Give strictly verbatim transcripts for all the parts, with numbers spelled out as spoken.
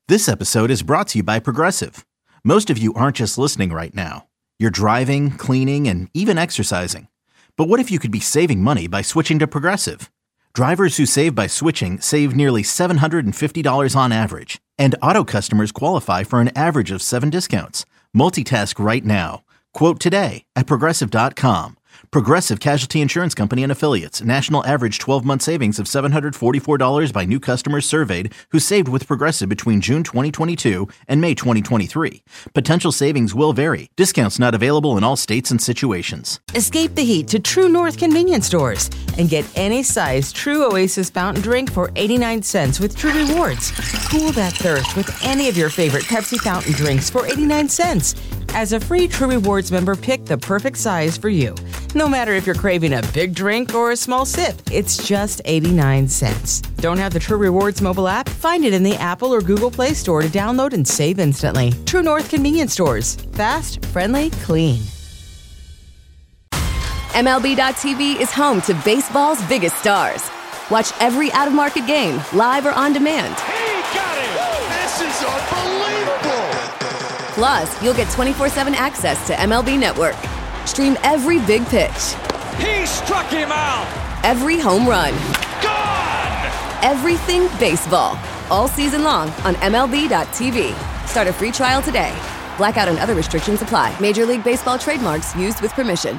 This episode is brought to you by Progressive. Most of you aren't just listening right now. You're driving, cleaning, and even exercising. But what if you could be saving money by switching to Progressive? Drivers who save by switching save nearly seven hundred fifty dollars on average. And auto customers qualify for an average of seven discounts. Multitask right now. Quote today at Progressive dot com. Progressive Casualty Insurance Company and Affiliates. National average twelve-month savings of seven hundred forty-four dollars by new customers surveyed who saved with Progressive between June twenty twenty-two and May twenty twenty-three. Potential savings will vary. Discounts not available in all states and situations. Escape the heat to True North convenience stores and get any size True Oasis fountain drink for eighty-nine cents with True Rewards. Cool that thirst with any of your favorite Pepsi fountain drinks for eighty-nine cents. As a free True Rewards member, pick the perfect size for you. No matter if you're craving a big drink or a small sip, it's just eighty-nine cents. Don't have the True Rewards mobile app? Find it in the Apple or Google Play Store to download and save instantly. True North convenience stores. Fast, friendly, clean. M L B dot T V is home to baseball's biggest stars. Watch every out-of-market game, live or on demand. He got it! This is unbelievable! Plus, you'll get twenty-four seven access to M L B Network. Stream every big pitch. He struck him out! Every home run. Gone! Everything baseball. All season long on M L B dot T V. Start a free trial today. Blackout and other restrictions apply. Major League Baseball trademarks used with permission.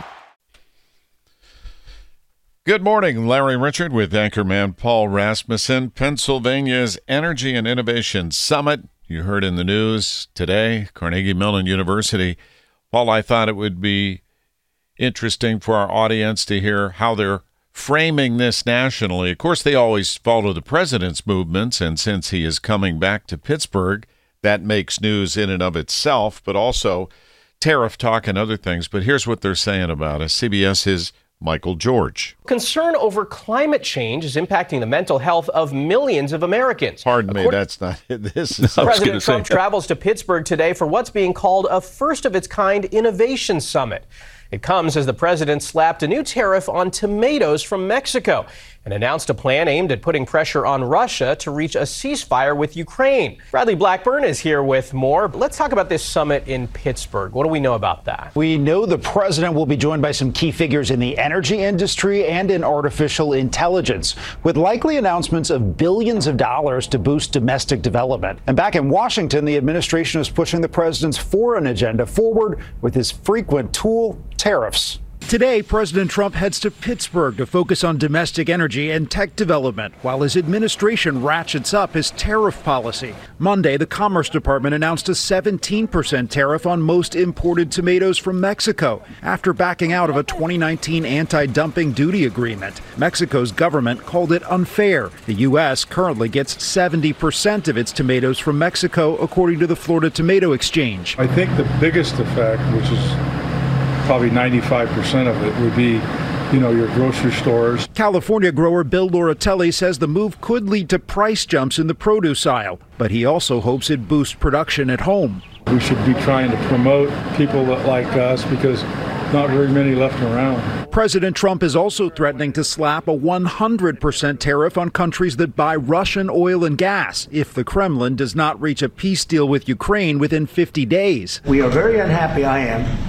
Good morning, Larry Richard with anchorman Paul Rasmussen. Pennsylvania's Energy and Innovation Summit. You heard in the news today, Carnegie Mellon University. Paul, I thought it would be interesting for our audience to hear how they're framing this nationally. Of course, they always follow the president's movements, and since he is coming back to Pittsburgh, that makes news in and of itself, but also tariff talk and other things. But here's what they're saying about it. CBS's Michael George. Concern over climate change is impacting the mental health of millions of Americans. Pardon me, According- that's not it. This is President Trump travels to Pittsburgh today for what's being called a first-of-its-kind innovation summit. It comes as the president slapped a new tariff on tomatoes from Mexico and announced a plan aimed at putting pressure on Russia to reach a ceasefire with Ukraine. Bradley Blackburn is here with more. Let's talk about this summit in Pittsburgh. What do we know about that? We know the president will be joined by some key figures in the energy industry and in artificial intelligence, with likely announcements of billions of dollars to boost domestic development. And back in Washington, the administration is pushing the president's foreign agenda forward with his frequent tool, tariffs. Today, President Trump heads to Pittsburgh to focus on domestic energy and tech development, while his administration ratchets up his tariff policy. Monday, the Commerce Department announced a seventeen percent tariff on most imported tomatoes from Mexico, after backing out of a twenty nineteen anti-dumping duty agreement. Mexico's government called it unfair. The U S currently gets seventy percent of its tomatoes from Mexico, according to the Florida Tomato Exchange. I think the biggest effect, which is probably ninety-five percent of it, would be, you know, your grocery stores. California grower Bill Loratelli says the move could lead to price jumps in the produce aisle, but he also hopes it boosts production at home. We should be trying to promote people that like us because not very many left around. President Trump is also threatening to slap a one hundred percent tariff on countries that buy Russian oil and gas if the Kremlin does not reach a peace deal with Ukraine within fifty days. We are very unhappy, I am,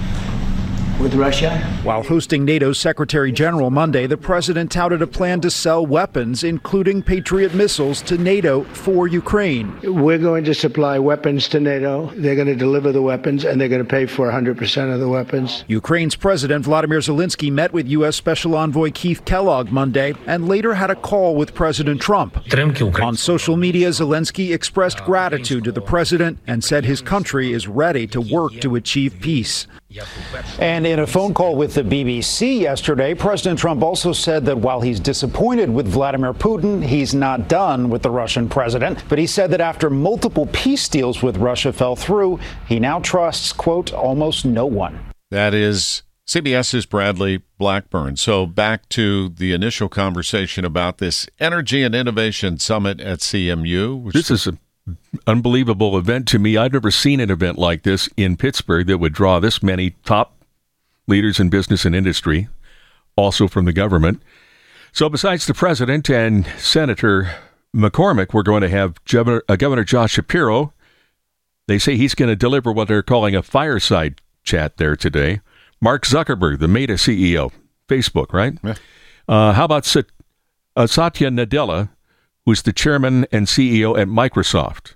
with Russia. While hosting NATO's Secretary General Monday, the president touted a plan to sell weapons, including Patriot missiles, to NATO for Ukraine. We're going to supply weapons to NATO. They're going to deliver the weapons, and they're going to pay for one hundred percent of the weapons. Ukraine's President Vladimir Zelensky met with U S. Special Envoy Keith Kellogg Monday and later had a call with President Trump. On social media, Zelensky expressed gratitude to the president and said his country is ready to work to achieve peace. And in a phone call with the B B C yesterday, President Trump also said that while he's disappointed with Vladimir Putin, he's not done with the Russian president. But he said that after multiple peace deals with Russia fell through, he now trusts, quote, almost no one. That is CBS's Bradley Blackburn. So back to the initial conversation about this Energy and Innovation Summit at C M U. Which this is a unbelievable event to me. I've never seen an event like this in Pittsburgh that would draw this many top leaders in business and industry, also from the government. So besides the president and Senator McCormick, we're going to have Governor, uh, Governor Josh Shapiro. They say he's going to deliver what they're calling a fireside chat there today. Mark Zuckerberg, the Meta C E O, Facebook, right? Yeah. Uh, how about Sat- uh, Satya Nadella, who's the chairman and C E O at Microsoft?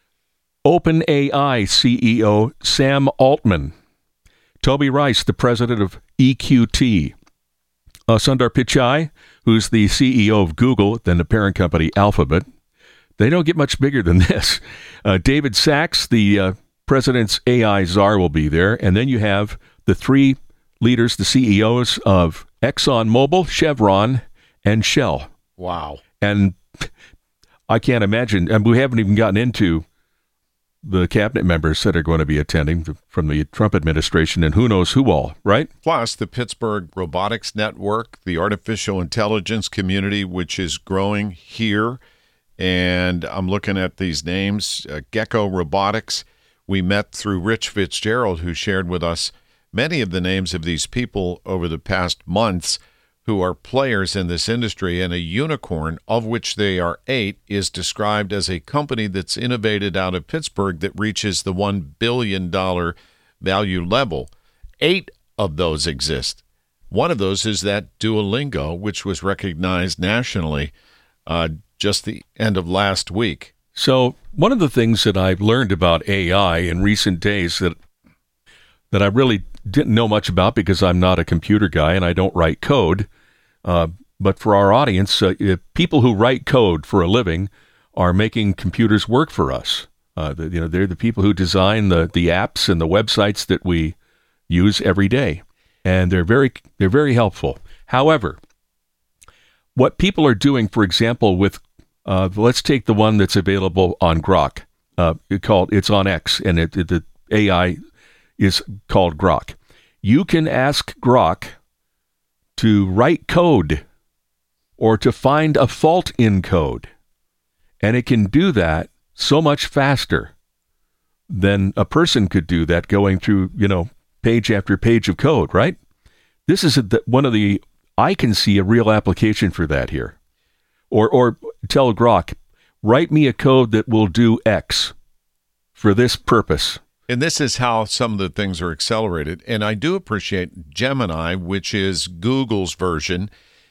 OpenAI C E O Sam Altman. Toby Rice, the president of E Q T. Uh, Sundar Pichai, who's the C E O of Google, then the parent company Alphabet. They don't get much bigger than this. Uh, David Sachs, the uh, president's A I czar, will be there. And then you have the three leaders, the C E Os of ExxonMobil, Chevron, and Shell. Wow. And I can't imagine, and we haven't even gotten into the cabinet members that are going to be attending from the Trump administration, and who knows who all, right? Plus, the Pittsburgh Robotics Network, the artificial intelligence community, which is growing here. And I'm looking at these names, uh, Gecko Robotics. We met through Rich Fitzgerald, who shared with us many of the names of these people over the past months who are players in this industry, and a unicorn, of which they are eight, is described as a company that's innovated out of Pittsburgh that reaches the one billion dollars value level. Eight of those exist. One of those is that Duolingo, which was recognized nationally uh, just the end of last week. So one of the things that I've learned about A I in recent days that that I really didn't know much about, because I'm not a computer guy and I don't write code. Uh, but for our audience, uh, if people who write code for a living are making computers work for us. Uh, the, you know, they're the people who design the, the apps and the websites that we use every day, and they're very they're very helpful. However, what people are doing, for example, with uh, let's take the one that's available on Grok. Uh, it called it's on X, and it, it, the A I is called Grok. You can ask Grok to write code or to find a fault in code, and it can do that so much faster than a person could do that going through, you know, page after page of code, right? This is a, one of the, I can see a real application for that here. Or, or tell Grok, write me a code that will do X for this purpose. And this is how some of the things are accelerated. And I do appreciate Gemini, which is Google's version,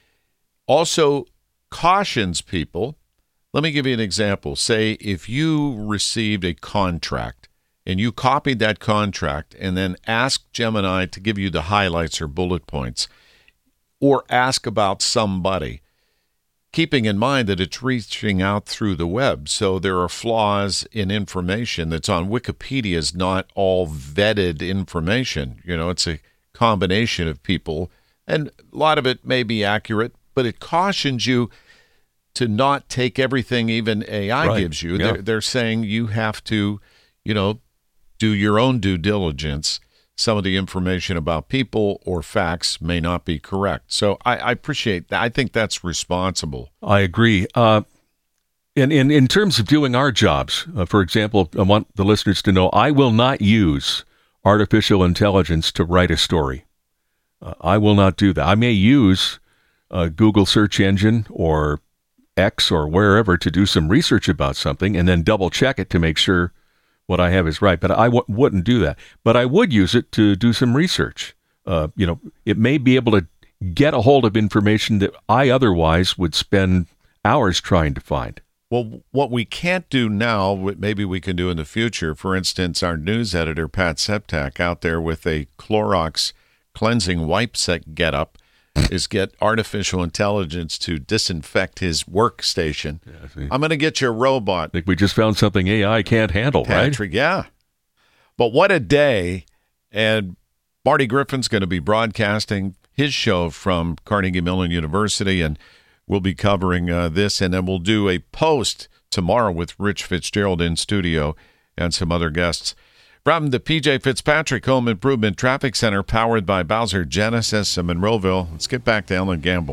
also cautions people. Let me give you an example. Say if you received a contract and you copied that contract and then asked Gemini to give you the highlights or bullet points, or ask about somebody, keeping in mind that it's reaching out through the web. So there are flaws in information that's on Wikipedia is not all vetted information. You know, it's a combination of people, and a lot of it may be accurate, but it cautions you to not take everything even A I right. gives you. Yeah. They're, they're saying you have to, you know, do your own due diligence. Some of the information about people or facts may not be correct. So I, I appreciate that. I think that's responsible. I agree. Uh, in, in, in terms of doing our jobs, uh, for example, I want the listeners to know I will not use artificial intelligence to write a story. Uh, I will not do that. I may use uh, Google search engine or X or wherever to do some research about something and then double check it to make sure what I have is right, but I w- wouldn't do that. But I would use it to do some research. Uh, you know, it may be able to get a hold of information that I otherwise would spend hours trying to find. Well, what we can't do now, what maybe we can do in the future, for instance, our news editor, Pat Septak, out there with a Clorox cleansing wipe set getup, is get artificial intelligence to disinfect his workstation. Yeah, I'm going to get your robot. I think we just found something A I can't handle, Patrick, right? Yeah. But what a day. And Marty Griffin's going to be broadcasting his show from Carnegie Mellon University, and we'll be covering uh, this, and then we'll do a post tomorrow with Rich Fitzgerald in studio and some other guests. From the P J Fitzpatrick Home Improvement Traffic Center, powered by Bowser Genesis in Monroeville, let's get back to Ellen Gamble.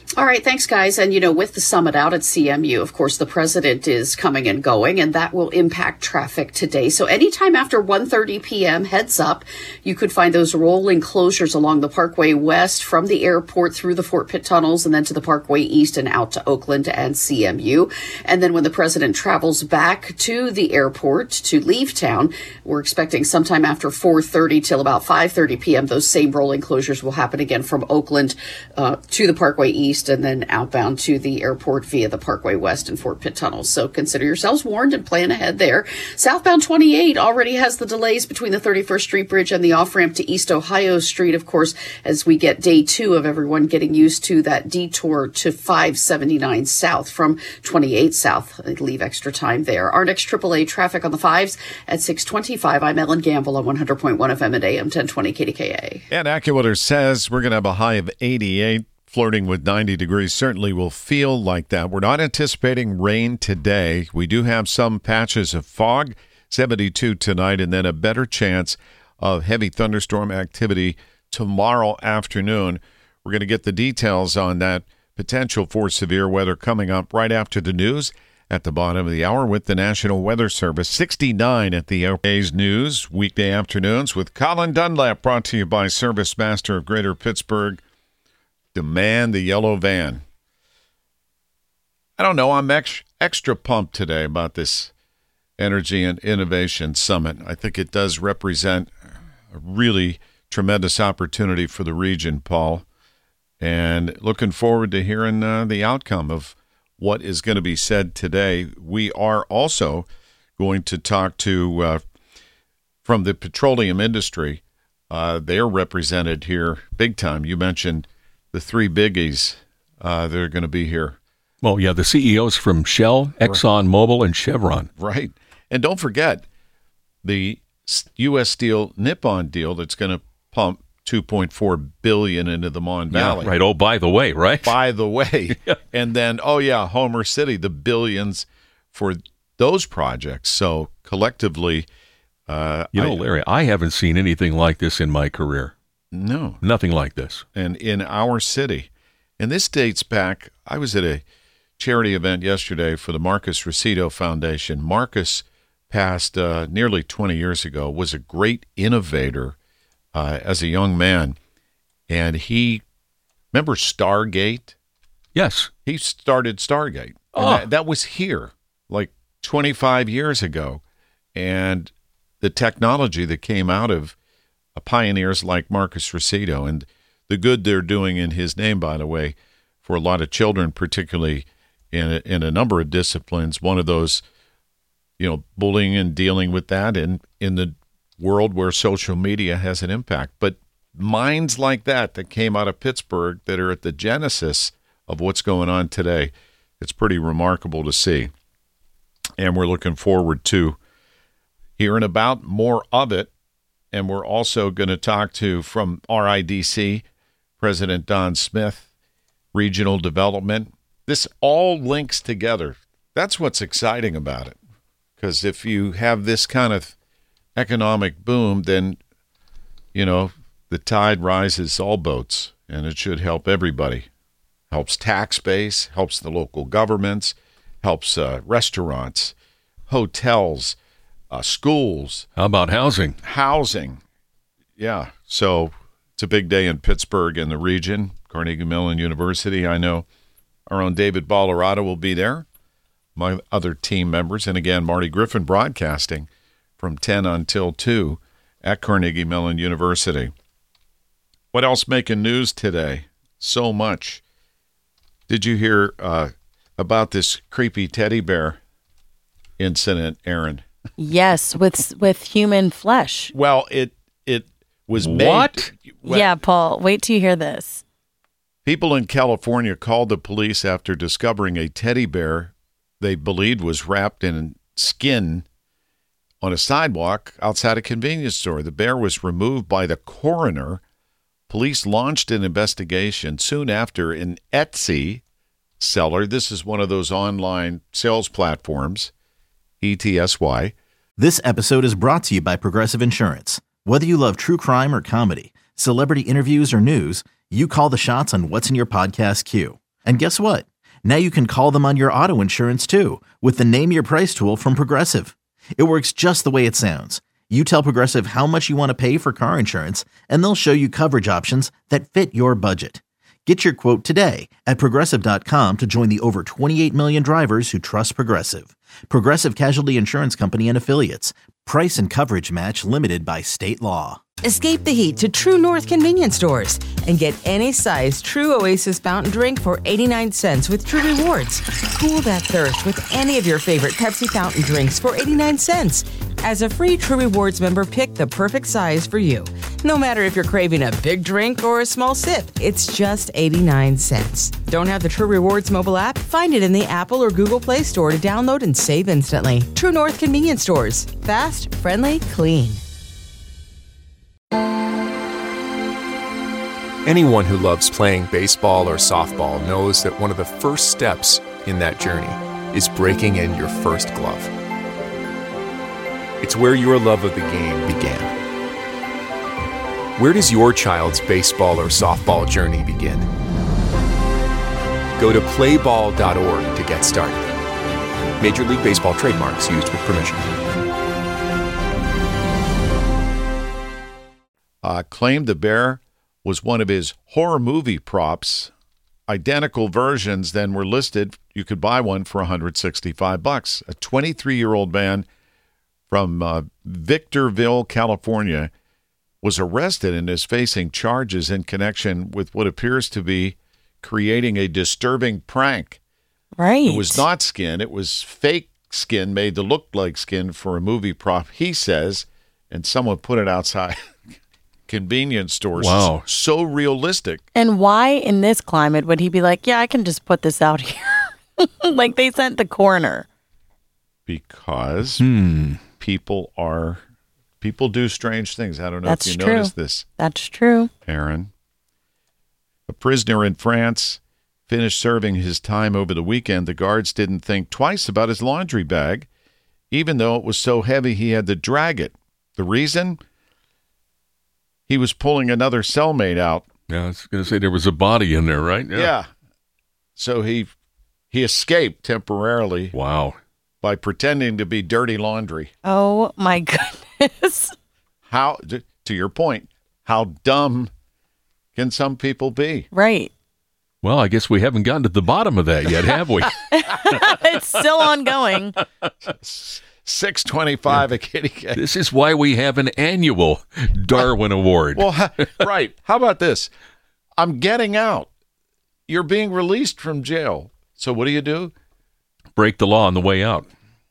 All right, thanks, guys. And, you know, with the summit out at C M U, of course, the president is coming and going, and that will impact traffic today. So anytime after one thirty p.m., heads up, you could find those rolling closures along the Parkway West from the airport through the Fort Pitt tunnels and then to the Parkway East and out to Oakland and C M U. And then when the president travels back to the airport to leave town, we're expecting sometime after four thirty till about five thirty p.m., those same rolling closures will happen again from Oakland uh, to the Parkway East and then outbound to the airport via the Parkway West and Fort Pitt tunnels. So consider yourselves warned and plan ahead there. Southbound twenty-eight already has the delays between the thirty-first Street Bridge and the off-ramp to East Ohio Street, of course, as we get day two of everyone getting used to that detour to five seventy-nine South from twenty-eight South. Leave extra time there. Our next triple A traffic on the fives at six twenty-five. I'm Ellen Gamble on one hundred point one F M and A M ten twenty K D K A. And AccuWeather says we're going to have a high of eighty-eight. Flirting with ninety degrees certainly will feel like that. We're not anticipating rain today. We do have some patches of fog, seventy-two tonight, and then a better chance of heavy thunderstorm activity tomorrow afternoon. We're going to get the details on that potential for severe weather coming up right after the news at the bottom of the hour with the National Weather Service. sixty-nine at the A's News, weekday afternoons with Colin Dunlap, brought to you by Service Master of Greater Pittsburgh. Demand the yellow van. I don't know. I'm ex- extra pumped today about this Energy and Innovation Summit. I think it does represent a really tremendous opportunity for the region, Paul. And looking forward to hearing uh, the outcome of what is going to be said today. We are also going to talk to, uh, from the petroleum industry. Uh, they're represented here big time. You mentioned the three biggies uh, that are going to be here. Well, yeah, the C E Os from Shell, Exxon Mobil, and Chevron. Right. And don't forget the U S Steel Nippon deal that's going to pump two point four billion dollars into the Mon Valley. Yeah, right. Oh, by the way, right? By the way. Yeah. And then, oh, yeah, Homer City, the billions for those projects. So collectively, uh, you know, I, Larry, I haven't seen anything like this in my career. No. Nothing like this. And in our city. And this dates back, I was at a charity event yesterday for the Marcus Rosito Foundation. Marcus passed uh, nearly twenty years ago, was a great innovator uh, as a young man. And he, remember Stargate? Yes. He started Stargate. Oh. And that, that was here like twenty-five years ago. And the technology that came out of pioneers like Marcus Rosito and the good they're doing in his name, by the way, for a lot of children, particularly in a, in a number of disciplines. One of those, you know, bullying and dealing with that in, in the world where social media has an impact. But minds like that that came out of Pittsburgh that are at the genesis of what's going on today, it's pretty remarkable to see. And we're looking forward to hearing about more of it. And we're also going to talk to, from R I D C, President Don Smith, regional development. This all links together. That's what's exciting about it. Because if you have this kind of economic boom, then, you know, the tide rises all boats, and it should help everybody. Helps tax base, helps the local governments, helps uh, restaurants, hotels, Uh, schools. How about housing? Housing. Yeah. So it's a big day in Pittsburgh and the region. Carnegie Mellon University. I know our own David Ballarado will be there. My other team members. And again, Marty Griffin broadcasting from ten until two at Carnegie Mellon University. What else making news today? So much. Did you hear uh, about this creepy teddy bear incident, Aaron? Yes, with with human flesh. Well, it it was made. What? Well, yeah, Paul, wait till you hear this. People in California called the police after discovering a teddy bear they believed was wrapped in skin on a sidewalk outside a convenience store. The bear was removed by the coroner. Police launched an investigation soon after. An Etsy seller, this is one of those online sales platforms, E T S Y. This episode is brought to you by Progressive Insurance. Whether you love true crime or comedy, celebrity interviews or news, you call the shots on what's in your podcast queue. And guess what? Now you can call them on your auto insurance too with the Name Your Price tool from Progressive. It works just the way it sounds. You tell Progressive how much you want to pay for car insurance, and they'll show you coverage options that fit your budget. Get your quote today at Progressive dot com to join the over twenty-eight million drivers who trust Progressive. Progressive Casualty Insurance Company and Affiliates. Price and coverage match limited by state law. Escape the heat to True North convenience stores and get any size True Oasis fountain drink for eighty-nine cents with True Rewards. Cool that thirst with any of your favorite Pepsi fountain drinks for eighty-nine cents. As a free True Rewards member, pick the perfect size for you. No matter if you're craving a big drink or a small sip, it's just eighty-nine cents. Don't have the True Rewards mobile app? Find it in the Apple or Google Play Store to download and save instantly. True North convenience stores. Fast, friendly, clean. Anyone who loves playing baseball or softball knows that one of the first steps in that journey is breaking in your first glove. It's where your love of the game began. Where does your child's baseball or softball journey begin? Go to play ball dot org to get started. Major League Baseball trademarks used with permission. Uh, claimed the bear was one of his horror movie props. Identical versions then were listed. You could buy one for one hundred sixty-five bucks. A twenty-three-year-old man from uh, Victorville, California, was arrested and is facing charges in connection with what appears to be creating a disturbing prank. Right. It was not skin. It was fake skin made to look like skin for a movie prop, he says, and someone put it outside convenience stores. Wow. So realistic. And why in this climate would he be like, yeah, I can just put this out here? Like they sent the coroner. Because hmm. people are, people do strange things. I don't know That's if you true. noticed this. That's true. Aaron. A prisoner in France finished serving his time over the weekend. The guards didn't think twice about his laundry bag, even though it was so heavy he had to drag it. The reason? He was pulling another cellmate out. Yeah, I was going to say there was a body in there, right? Yeah. yeah. So he he escaped temporarily. Wow. By pretending to be dirty laundry. Oh, my goodness. How, to your point, how dumb can some people be? Right. Well, I guess we haven't gotten to the bottom of that yet, have we? It's still ongoing. six twenty-five a kitty cat. This is why we have an annual Darwin Award. Well, ha- right. How about this? I'm getting out. You're being released from jail. So what do you do? Break the law on the way out.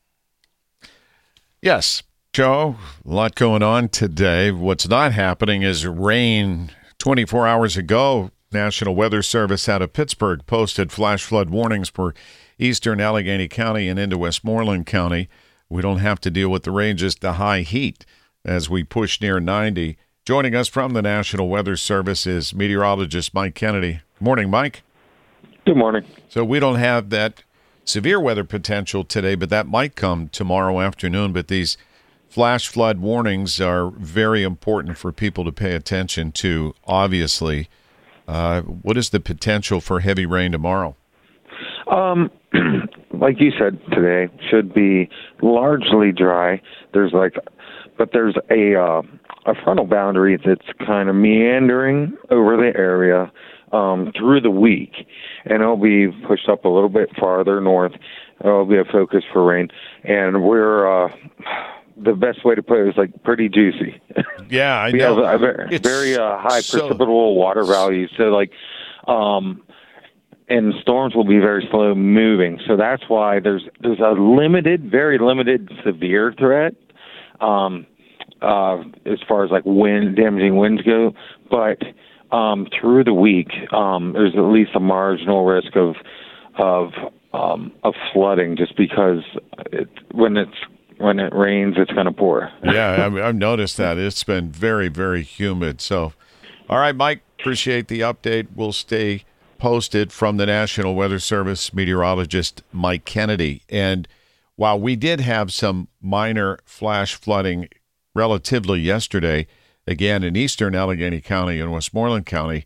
Yes. Joe, a lot going on today. What's not happening is rain. twenty-four hours ago, National Weather Service out of Pittsburgh posted flash flood warnings for eastern Allegheny County and into Westmoreland County. We don't have to deal with the rain, just the high heat as we push near ninety. Joining us from the National Weather Service is meteorologist Mike Kennedy. Good morning, Mike. Good morning. So we don't have that severe weather potential today, but that might come tomorrow afternoon. But these flash flood warnings are very important for people to pay attention to, obviously. Uh, what is the potential for heavy rain tomorrow? Um, like you said today, should be largely dry. There's like, but there's a uh, a frontal boundary that's kind of meandering over the area um, through the week, and it'll be pushed up a little bit farther north. It'll be a focus for rain, and we're uh, the best way to put it is like pretty juicy. Yeah, I we know. have a very, very uh, high so... precipitable water values, so like. Um, And storms will be very slow moving, so that's why there's there's a limited, very limited, severe threat um, uh, as far as like wind, damaging winds go. But um, through the week, um, there's at least a marginal risk of of um, of flooding, just because it, when it's when it rains, it's going to pour. Yeah, I've, I've noticed that it's been very, very humid. So, all right, Mike, appreciate the update. We'll stay posted from the National Weather Service meteorologist Mike Kennedy. And while we did have some minor flash flooding relatively yesterday, again in eastern Allegheny County and Westmoreland County,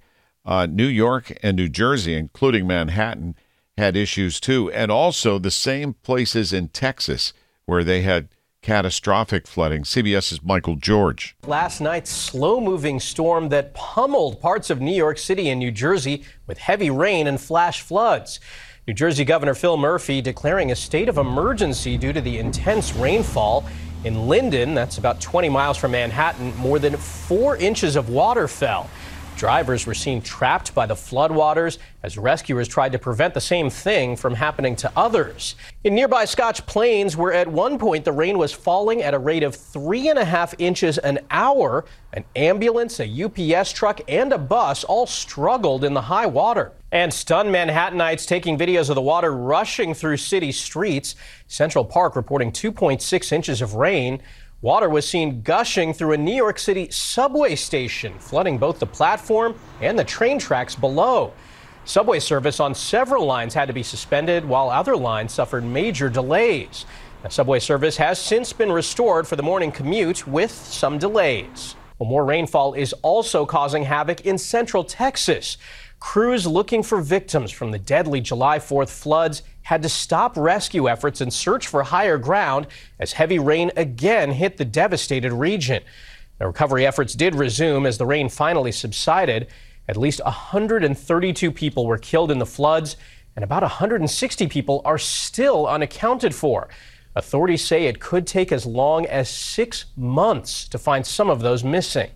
Uh, New York and New Jersey, including Manhattan, had issues too. And also the same places in Texas where they had catastrophic flooding. CBS's Michael George. Last night's slow-moving storm that pummeled parts of New York City and New Jersey with heavy rain and flash floods. New Jersey Governor Phil Murphy declaring a state of emergency due to the intense rainfall. In Linden, that's about twenty miles from Manhattan, more than four inches of water fell. Drivers were seen trapped by the floodwaters as rescuers tried to prevent the same thing from happening to others. In nearby Scotch Plains, where at one point the rain was falling at a rate of three and a half inches an hour, an ambulance, a U P S truck, and a bus all struggled in the high water. And stunned Manhattanites taking videos of the water rushing through city streets. Central Park reporting two point six inches of rain. Water was seen gushing through a New York City subway station, flooding both the platform and the train tracks below. Subway service on several lines had to be suspended, while other lines suffered major delays. Now, subway service has since been restored for the morning commute with some delays. Well, more rainfall is also causing havoc in central Texas. Crews looking for victims from the deadly July fourth floods had to stop rescue efforts and search for higher ground as heavy rain again hit the devastated region. The recovery efforts did resume as the rain finally subsided. At least one hundred thirty-two people were killed in the floods, and about one hundred sixty people are still unaccounted for. Authorities say it could take as long as six months to find some of those missing.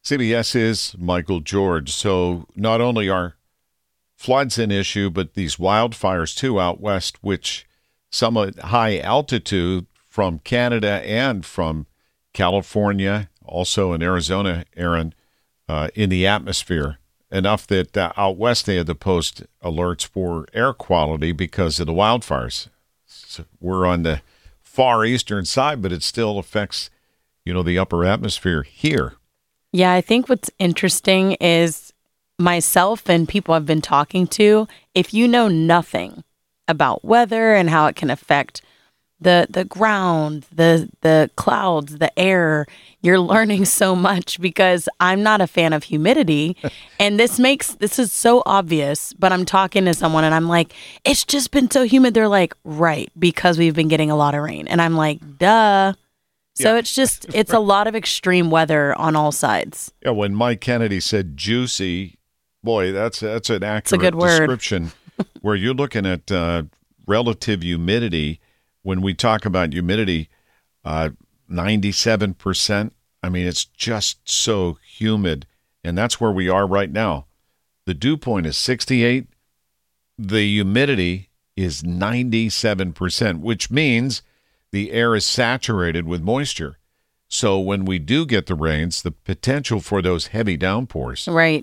CBS's Michael George. So not only are floods an issue, but these wildfires too out west, which some at high altitude from Canada and from California, also in Arizona, Aaron, uh, in the atmosphere. Enough that uh, out west they had to post alerts for air quality because of the wildfires. So we're on the far eastern side, but it still affects, you know, the upper atmosphere here. Yeah, I think what's interesting is myself and people I've been talking to, if you know nothing about weather and how it can affect the the ground, the the clouds, the air, you're learning so much because I'm not a fan of humidity. And this makes, this is so obvious, but I'm talking to someone and I'm like, it's just been so humid. They're like, right, because we've been getting a lot of rain. And I'm like, duh. So yeah. It's just, it's a lot of extreme weather on all sides. Yeah, when Mike Kennedy said juicy, boy, that's that's an accurate a good word. description. Where you're looking at uh, relative humidity, when we talk about humidity, uh, ninety-seven percent, I mean, it's just so humid. And that's where we are right now. The dew point is sixty-eight. The humidity is ninety-seven percent, which means the air is saturated with moisture. So when we do get the rains, the potential for those heavy downpours. Right.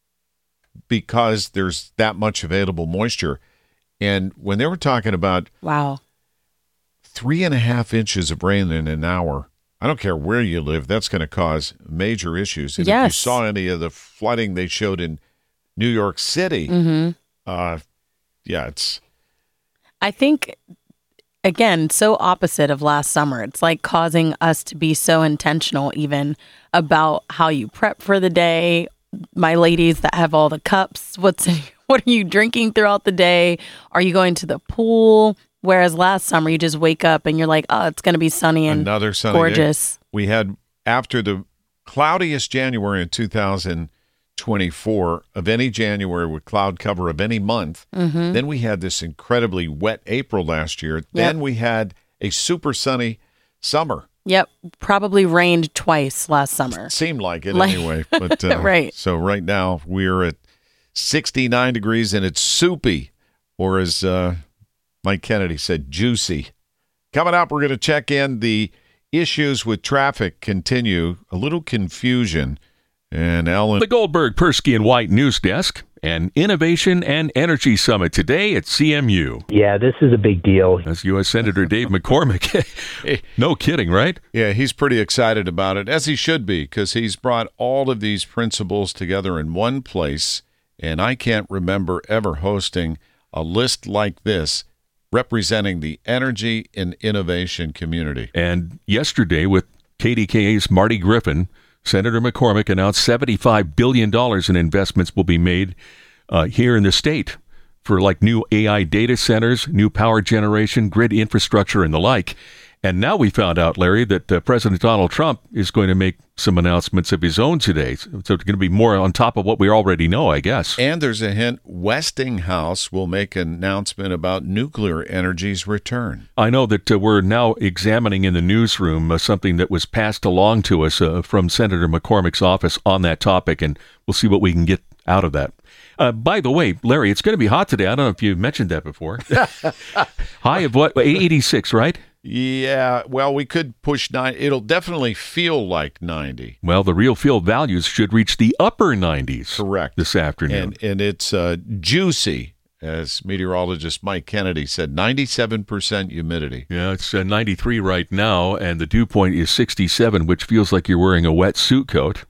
Because there's that much available moisture. And when they were talking about wow, three and a half inches of rain in an hour, I don't care where you live, that's going to cause major issues. And yes. if you saw any of the flooding they showed in New York City, mm-hmm. uh, yeah, it's... I think... Again, so opposite of last summer. It's like causing us to be so intentional even about how you prep for the day. My ladies that have all the cups, what's what are you drinking throughout the day? Are you going to the pool? Whereas last summer, you just wake up and you're like, oh, it's going to be sunny and Another sunny gorgeous. Day. We had, after the cloudiest January in two thousand twenty-four of any January with cloud cover of any month. Mm-hmm. Then we had this incredibly wet April last year. Yep. Then we had a super sunny summer. Yep. Probably rained twice last summer. Seemed like it like, anyway. But uh, right. So right now we're at sixty-nine degrees and it's soupy, or as uh, Mike Kennedy said, juicy. Coming up, we're going to check in. The issues with traffic continue. A little confusion. And Ellen. The Goldberg, Persky, and White News Desk, an Innovation and Energy Summit today at C M U. Yeah, this is a big deal. That's U S Senator Dave McCormick. No kidding, right? Yeah, he's pretty excited about it, as he should be, because he's brought all of these principles together in one place. And I can't remember ever hosting a list like this representing the energy and innovation community. And yesterday with K D K A's Marty Griffin, Senator McCormick announced seventy-five billion dollars in investments will be made uh, here in the state for like new A I data centers, new power generation, grid infrastructure, and the like. And now we found out, Larry, that uh, President Donald Trump is going to make some announcements of his own today. So it's going to be more on top of what we already know, I guess. And there's a hint Westinghouse will make an announcement about nuclear energy's return. I know that uh, we're now examining in the newsroom uh, something that was passed along to us uh, from Senator McCormick's office on that topic, and we'll see what we can get out of that. Uh, by the way, Larry, it's going to be hot today. I don't know if you mentioned that before. High of what? eighty-six, right? Yeah, well, we could push nine. It'll definitely feel like ninety. Well, the real field values should reach the upper nineties. Correct. This afternoon. And, and it's uh, juicy, as meteorologist Mike Kennedy said, ninety-seven percent humidity. Yeah, it's uh, ninety-three right now, and the dew point is sixty-seven, which feels like you're wearing a wet suit coat.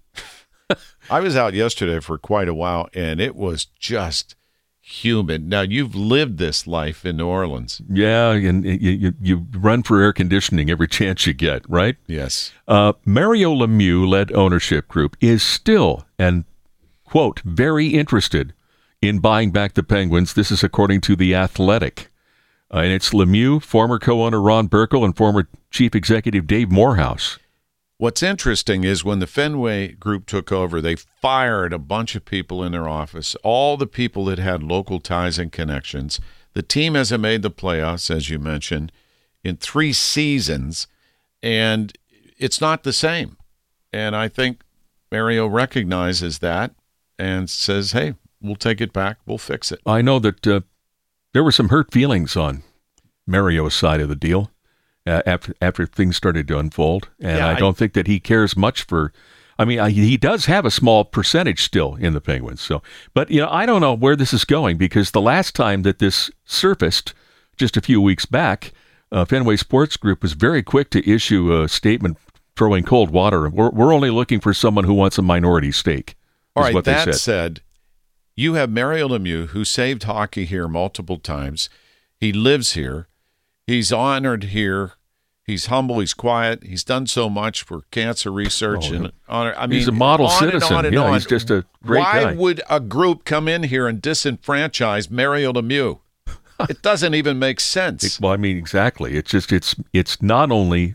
I was out yesterday for quite a while, and it was just humid. Now, you've lived this life in New Orleans. Yeah, and you, you, you run for air conditioning every chance you get, right? Yes. Uh, Mario Lemieux-led ownership group is still, and, quote, very interested in buying back the Penguins. This is according to The Athletic. Uh, and it's Lemieux, former co-owner Ron Burkle, and former chief executive Dave Morehouse. What's interesting is when the Fenway Group took over, they fired a bunch of people in their office, all the people that had local ties and connections. The team hasn't made the playoffs, as you mentioned, in three seasons, and it's not the same. And I think Mario recognizes that and says, hey, we'll take it back. We'll fix it. I know that uh, there were some hurt feelings on Mario's side of the deal. Uh, after after things started to unfold, and yeah, I don't I, think that he cares much for. I mean, I, he does have a small percentage still in the Penguins. So, but you know, I don't know where this is going, because the last time that this surfaced, just a few weeks back, uh, Fenway Sports Group was very quick to issue a statement throwing cold water. We're we're only looking for someone who wants a minority stake. All right. What That said. said, you have Mario Lemieux, who saved hockey here multiple times. He lives here. He's honored here. He's humble. He's quiet. He's done so much for cancer research. Oh, and honor. I mean, he's a model on citizen. And on and yeah, on. He's just a great Why guy. Why would a group come in here and disenfranchise Mario Lemieux? It doesn't even make sense. It, well, I mean, exactly. It's just it's it's not only.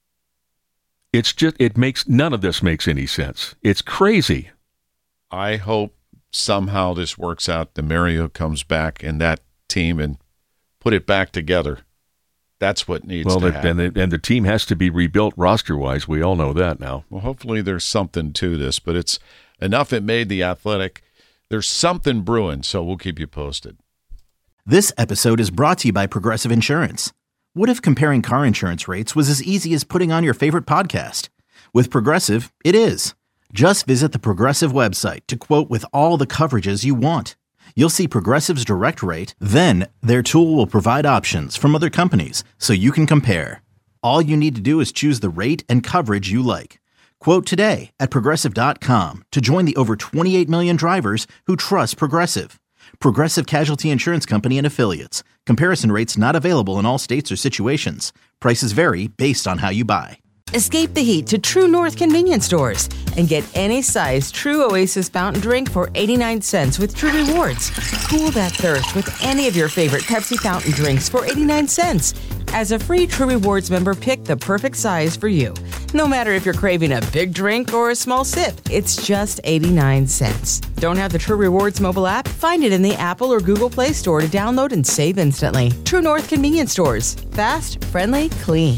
It's just it makes none of this makes any sense. It's crazy. I hope somehow this works out. The Mario comes back and that team and put it back together. That's what needs well, to the, happen. And the, and the team has to be rebuilt roster-wise. We all know that now. Well, hopefully there's something to this, but it's enough it made The Athletic. There's something brewing, so we'll keep you posted. This episode is brought to you by Progressive Insurance. What if comparing car insurance rates was as easy as putting on your favorite podcast? With Progressive, it is. Just visit the Progressive website to quote with all the coverages you want. You'll see Progressive's direct rate, then their tool will provide options from other companies so you can compare. All you need to do is choose the rate and coverage you like. Quote today at Progressive dot com to join the over twenty-eight million drivers who trust Progressive. Progressive Casualty Insurance Company and Affiliates. Comparison rates not available in all states or situations. Prices vary based on how you buy. Escape the heat to True North convenience stores and get any size True Oasis fountain drink for eighty-nine cents with True Rewards. Cool that thirst with any of your favorite Pepsi fountain drinks for eighty-nine cents. As a free True Rewards member, pick the perfect size for you. No matter if you're craving a big drink or a small sip, it's just eighty-nine cents. Don't have the True Rewards mobile app? Find it in the Apple or Google Play Store to download and save instantly. True North convenience stores. Fast, friendly, clean.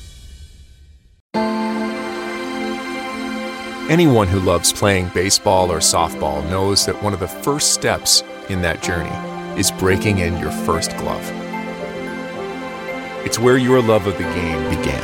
Anyone who loves playing baseball or softball knows that one of the first steps in that journey is breaking in your first glove. It's where your love of the game began.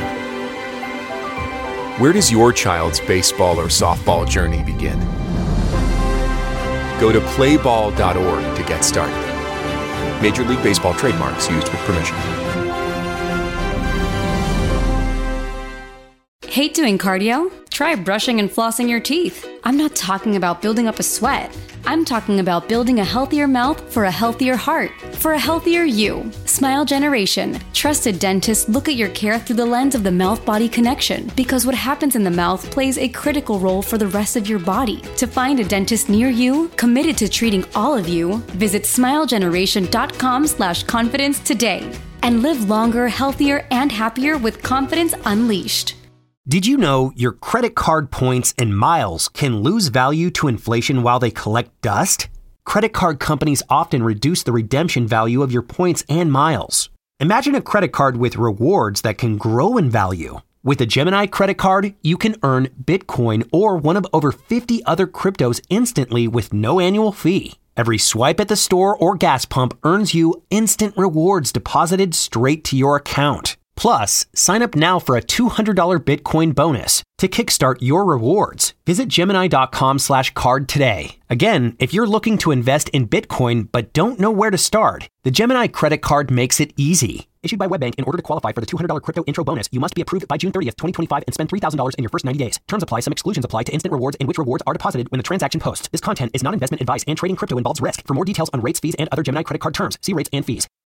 Where does your child's baseball or softball journey begin? Go to play ball dot org to get started. Major League Baseball trademarks used with permission. Hate doing cardio? Try brushing and flossing your teeth. I'm not talking about building up a sweat. I'm talking about building a healthier mouth for a healthier heart, for a healthier you. Smile Generation. Trusted dentists look at your care through the lens of the mouth-body connection, because what happens in the mouth plays a critical role for the rest of your body. To find a dentist near you, committed to treating all of you, visit smilegeneration.com slash confidence today. And live longer, healthier, and happier with confidence unleashed. Did you know your credit card points and miles can lose value to inflation while they collect dust? Credit card companies often reduce the redemption value of your points and miles. Imagine a credit card with rewards that can grow in value. With a Gemini credit card, you can earn Bitcoin or one of over fifty other cryptos instantly with no annual fee. Every swipe at the store or gas pump earns you instant rewards deposited straight to your account. Plus, sign up now for a two hundred dollars Bitcoin bonus to kickstart your rewards. Visit Gemini.com slash card today. Again, if you're looking to invest in Bitcoin but don't know where to start, the Gemini credit card makes it easy. Issued by WebBank, in order to qualify for the two hundred dollars crypto intro bonus, you must be approved by June thirtieth, twenty twenty-five and spend three thousand dollars in your first ninety days. Terms apply. Some exclusions apply to instant rewards in which rewards are deposited when the transaction posts. This content is not investment advice and trading crypto involves risk. For more details on rates, fees, and other Gemini credit card terms, see rates and fees.